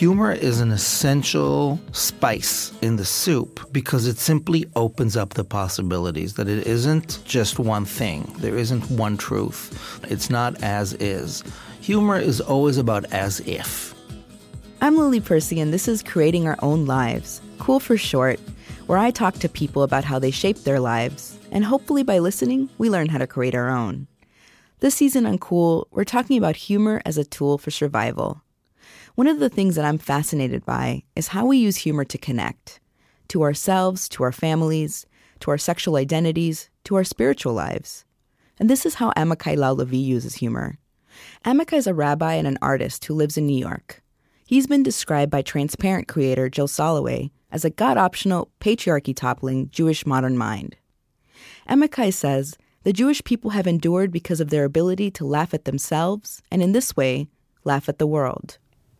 Humor is an essential spice in the soup because it simply opens up the possibilities, that it isn't just one thing. There isn't one truth. It's not as is. Humor is always about as if. I'm Lily Percy, and this is Creating Our Own Lives, Cool for short, where I talk to people about how they shape their lives, and hopefully by listening, we learn how to create our own. This season on Cool, we're talking about humor as a tool for survival. One of the things that I'm fascinated by is how we use humor to connect. To ourselves, to our families, to our sexual identities, to our spiritual lives. And this is how Amichai Lau-Lavie uses humor. Amichai is a rabbi and an artist who lives in New York. He's been described by Transparent creator Jill Soloway as a God-optional, patriarchy-toppling Jewish modern mind. Amichai says the Jewish people have endured because of their ability to laugh at themselves, and in this way, laugh at the world.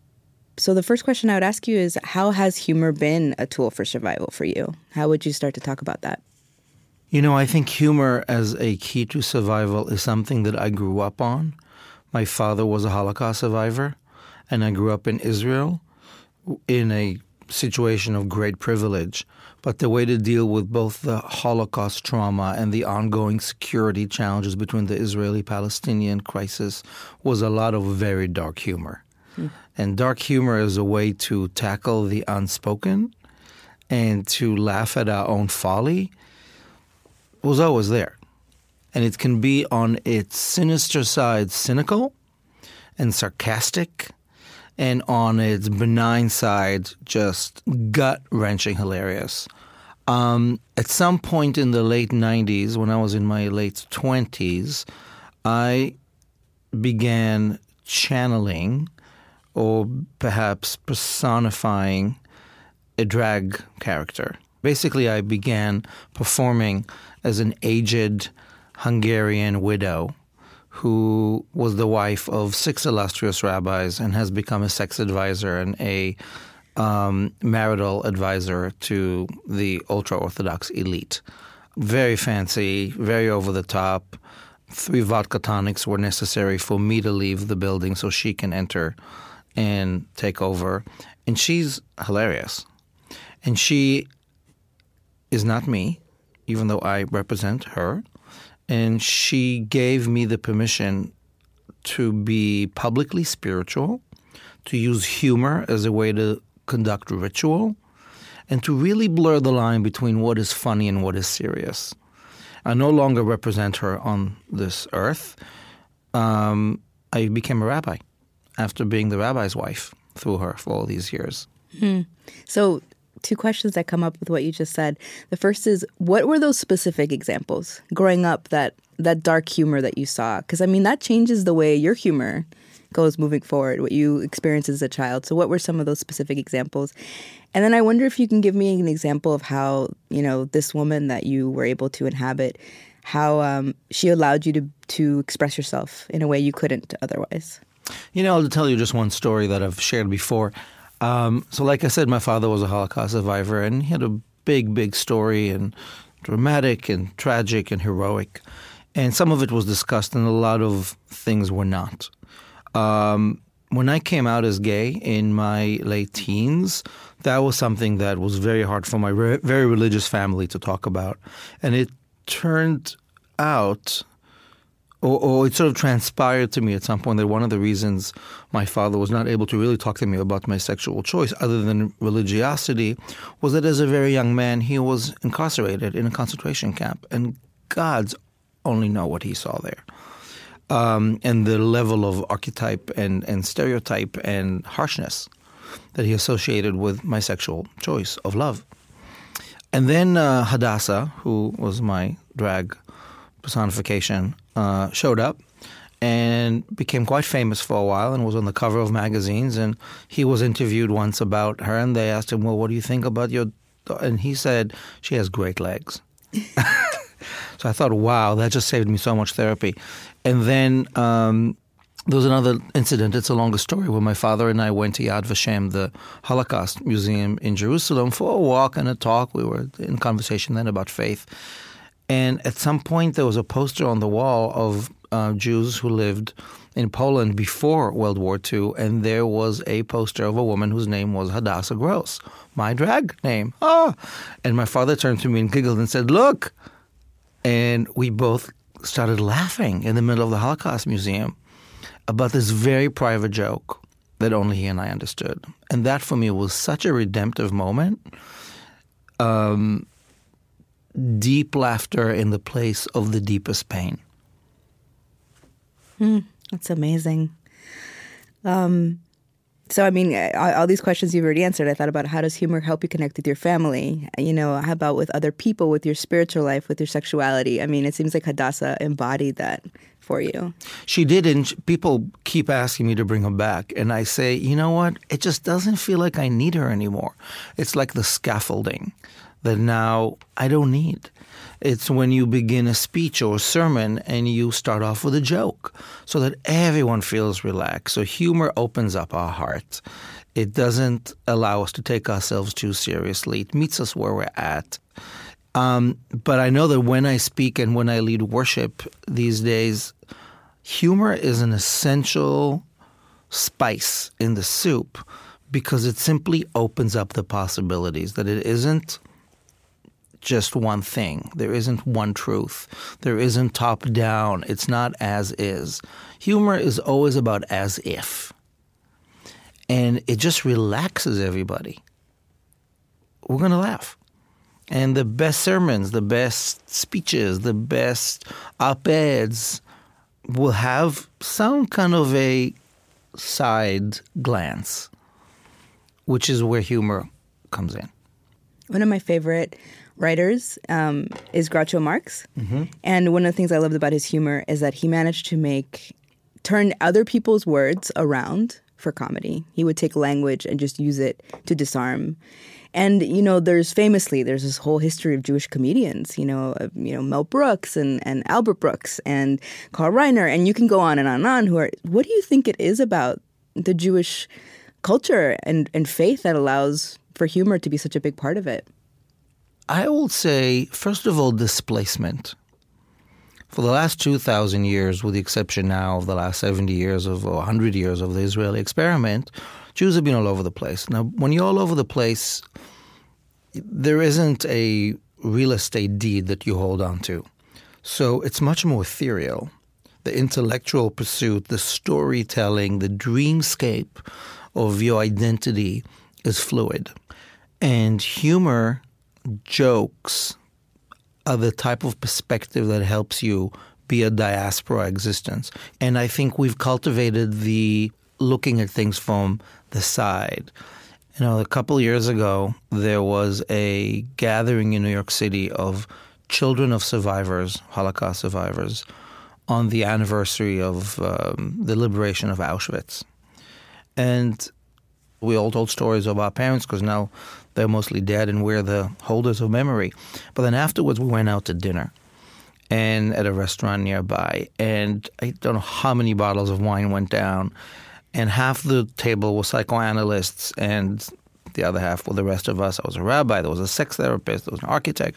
So the first question I would ask you is, how has humor been a tool for survival for you? How would you start to talk about that? You know, I think humor as a key to survival is something that I grew up on. My father was a Holocaust survivor, and I grew up in Israel in a situation of great privilege. But the way to deal with both the Holocaust trauma and the ongoing security challenges between the Israeli-Palestinian crisis was a lot of very dark humor. And dark humor is a way to tackle the unspoken and to laugh at our own folly. It was always there. And it can be on its sinister side cynical and sarcastic, and on its benign side just gut-wrenching hilarious. At some point in the late 90s, when I was in my late 20s, I began channeling or perhaps personifying a drag character. Basically, I began performing as an aged Hungarian widow who was the wife of 6 illustrious rabbis and has become a sex advisor and a marital advisor to the ultra-Orthodox elite. Very fancy, very over the top. 3 vodka tonics were necessary for me to leave the building so she can enter and take over. And she's hilarious. And she is not me, even though I represent her. And she gave me the permission to be publicly spiritual, to use humor as a way to conduct ritual, and to really blur the line between what is funny and what is serious. I no longer represent her on this earth. I became a rabbi after being the rabbi's wife through her for all these years. So 2 questions that come up with what you just said. The first is, what were those specific examples growing up, that dark humor that you saw? Because, I mean, that changes the way your humor goes moving forward, what you experienced as a child. So what were some of those specific examples? And then I wonder if you can give me an example of how, this woman that you were able to inhabit, how she allowed you to express yourself in a way you couldn't otherwise. I'll tell you just one story that I've shared before. So like I said, my father was a Holocaust survivor, and he had a big, big story, and dramatic and tragic and heroic. And some of it was discussed, and a lot of things were not. When I came out as gay in my late teens, that was something that was very hard for my very religious family to talk about. And it turned out, or it sort of transpired to me at some point, that one of the reasons my father was not able to really talk to me about my sexual choice, other than religiosity, was that as a very young man, he was incarcerated in a concentration camp. And gods only know what he saw there. And the level of archetype and stereotype and harshness that he associated with my sexual choice of love. And then Hadassah, who was my drag personification, showed up and became quite famous for a while and was on the cover of magazines. And he was interviewed once about her, and they asked him, well, what do you think about your daughter? And he said, she has great legs. So I thought, wow, that just saved me so much therapy. And then there was another incident, it's a longer story, where my father and I went to Yad Vashem, the Holocaust Museum in Jerusalem, for a walk and a talk. We were in conversation then about faith. And at some point there was a poster on the wall of Jews who lived in Poland before World War II, and there was a poster of a woman whose name was Hadassah Gross, my drag name. Ah! And my father turned to me and giggled and said, "Look!" And we both started laughing in the middle of the Holocaust Museum about this very private joke that only he and I understood. And that for me was such a redemptive moment. Deep laughter in the place of the deepest pain. That's amazing. So, I mean, all these questions you've already answered. I thought about, how does humor help you connect with your family? You know, how about with other people, with your spiritual life, with your sexuality? I mean, it seems like Hadassah embodied that for you. She did, and people keep asking me to bring her back. And I say, you know what? It just doesn't feel like I need her anymore. It's like the scaffolding that now I don't need. It's when you begin a speech or a sermon and you start off with a joke so that everyone feels relaxed. So humor opens up our heart. It doesn't allow us to take ourselves too seriously. It meets us where we're at. But I know that when I speak and when I lead worship these days, humor is an essential spice in the soup because it simply opens up the possibilities, that it isn't just one thing. There isn't one truth. There isn't top down. It's not as is. Humor is always about as if. And it just relaxes everybody. We're going to laugh. And the best sermons, the best speeches, the best op-eds will have some kind of a side glance, which is where humor comes in. One of my favorite writers is Groucho Marx. Mm-hmm. And one of the things I loved about his humor is that he managed to turn other people's words around for comedy. He would take language and just use it to disarm. And, you know, there's this whole history of Jewish comedians, Mel Brooks and Albert Brooks and Carl Reiner. And you can go on and on and on. What do you think it is about the Jewish culture and faith that allows for humor to be such a big part of it? I will say, first of all, displacement. For the last 2,000 years, with the exception now of the last 70 years or 100 years of the Israeli experiment, Jews have been all over the place. Now, when you're all over the place, there isn't a real estate deed that you hold on to. So it's much more ethereal. The intellectual pursuit, the storytelling, the dreamscape of your identity is fluid. And humor, jokes are the type of perspective that helps you be a diaspora existence. And I think we've cultivated the looking at things from the side. You know, a couple years ago, there was a gathering in New York City of children of survivors, Holocaust survivors, on the anniversary of the liberation of Auschwitz. And we all told stories of our parents because now they're mostly dead and we're the holders of memory. But then afterwards we went out to dinner and at a restaurant nearby. And I don't know how many bottles of wine went down. And half the table were psychoanalysts and the other half were the rest of us. I was a rabbi, there was a sex therapist, there was an architect.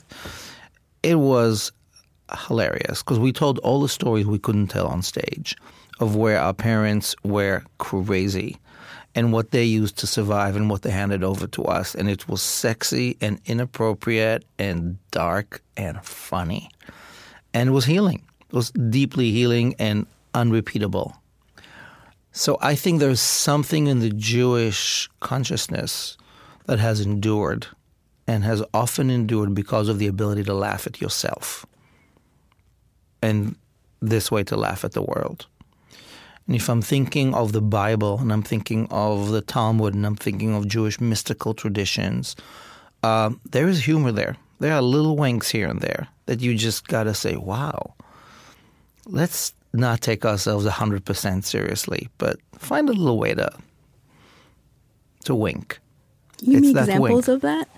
It was hilarious because we told all the stories we couldn't tell on stage of where our parents were crazy and what they used to survive and what they handed over to us. And it was sexy and inappropriate and dark and funny. And it was healing. It was deeply healing and unrepeatable. So I think there's something in the Jewish consciousness that has endured and has often endured because of the ability to laugh at yourself and this way to laugh at the world. And if I'm thinking of the Bible and I'm thinking of the Talmud and I'm thinking of Jewish mystical traditions, there is humor there. There are little winks here and there that you just got to say, wow, let's not take ourselves 100% seriously, but find a little way to wink. Give me examples of that?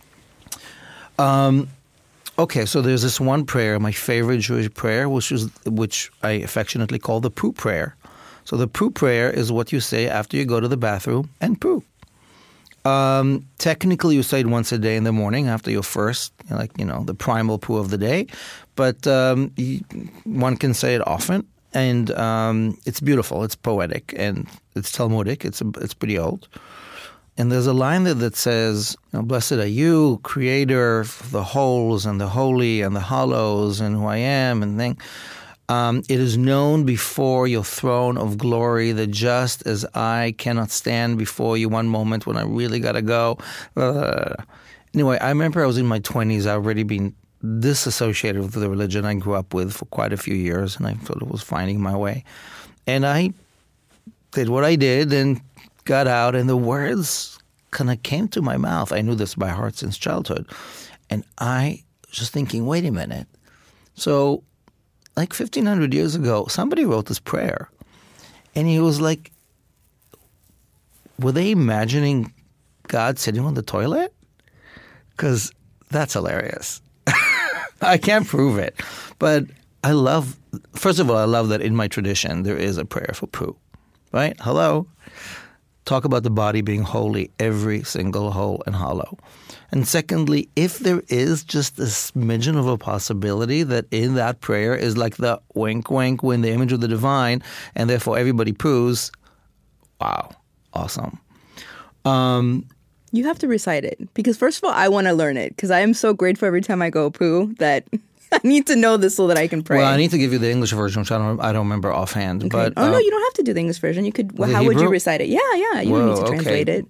Okay, so there's this one prayer, my favorite Jewish prayer, which I affectionately call the poo prayer. So the poo prayer is what you say after you go to the bathroom and poo. Technically, you say it once a day in the morning after your first, the primal poo of the day. But one can say it often. And it's beautiful. It's poetic, and it's Talmudic. It's pretty old. And there's a line there that says, "Blessed are you, Creator of the wholes and the holy and the hollows, and who I am," and thing. It is known before your throne of glory that just as I cannot stand before you one moment when I really got to go. Anyway, I remember I was in my 20s. I'd already been disassociated with the religion I grew up with for quite a few years, and I sort of was finding my way. And I did what I did and got out, and the words kind of came to my mouth. I knew this by heart since childhood. And I was just thinking, wait a minute. So, like 1,500 years ago, somebody wrote this prayer. And he was like, were they imagining God sitting on the toilet? Because that's hilarious. I can't prove it. But first of all, I love that in my tradition there is a prayer for poo. Right? Hello? Talk about the body being holy, every single hole and hollow. And secondly, if there is just a smidgen of a possibility that in that prayer is like the wink, wink, when the image of the divine, and therefore everybody poos, wow, awesome. You have to recite it, because first of all, I want to learn it, because I am so grateful every time I go poo that I need to know this so that I can pray. Well, I need to give you the English version, which I don't remember offhand. Okay. But no, you don't have to do the English version. You could. How would you recite it? Yeah. You don't need to translate it.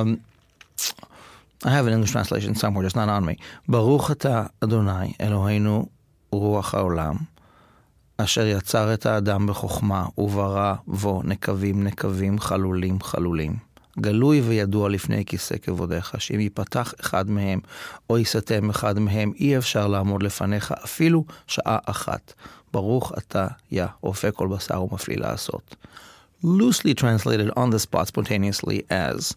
I have an English translation somewhere, just not on me. Baruch atah Adonai Eloheinu ruach haolam, asher yatzar et האדם בחוכמה וברא בו נקבים נקבים חלולים חלולים. גלוי וידוע לפני כיסא כבודיך, שאם ייפתח אחד מהם או ייסתם אחד מהם, אי אפשר לעמוד לפניך אפילו שעה אחת. ברוך אתה יא, רופא כל בשר ומפליא לעשות. Loosely translated on the spot spontaneously as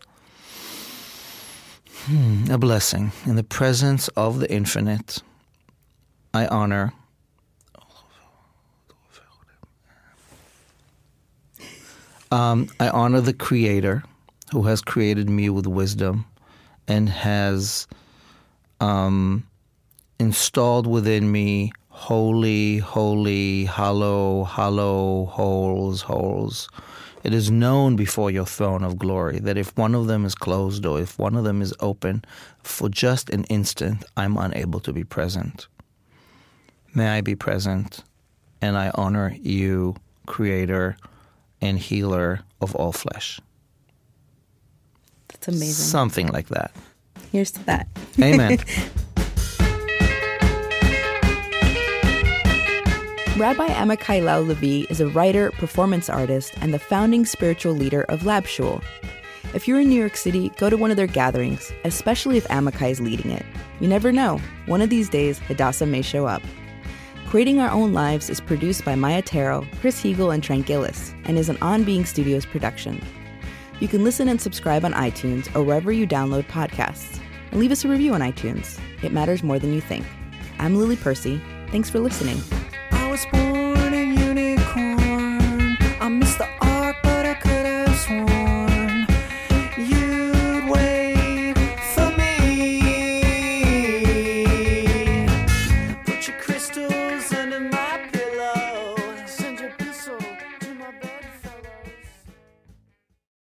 a blessing. In the presence of the infinite, I honor the Creator who has created me with wisdom and has installed within me holy, holy, hollow, hollow, holes. It is known before your throne of glory that if one of them is closed or if one of them is open, for just an instant, I'm unable to be present. May I be present, and I honor you, Creator and Healer of all flesh. That's amazing. Something like that. Here's to that. Amen. Rabbi Amichai Lau-Levi is a writer, performance artist, and the founding spiritual leader of Lab Shul. If you're in New York City, go to one of their gatherings, especially if Amichai is leading it. You never know. One of these days, Hadassah may show up. Creating Our Own Lives is produced by Maya Tarot, Chris Heagle, and Trent Gillis, and is an On Being Studios production. You can listen and subscribe on iTunes or wherever you download podcasts. And leave us a review on iTunes. It matters more than you think. I'm Lily Percy. Thanks for listening. I was born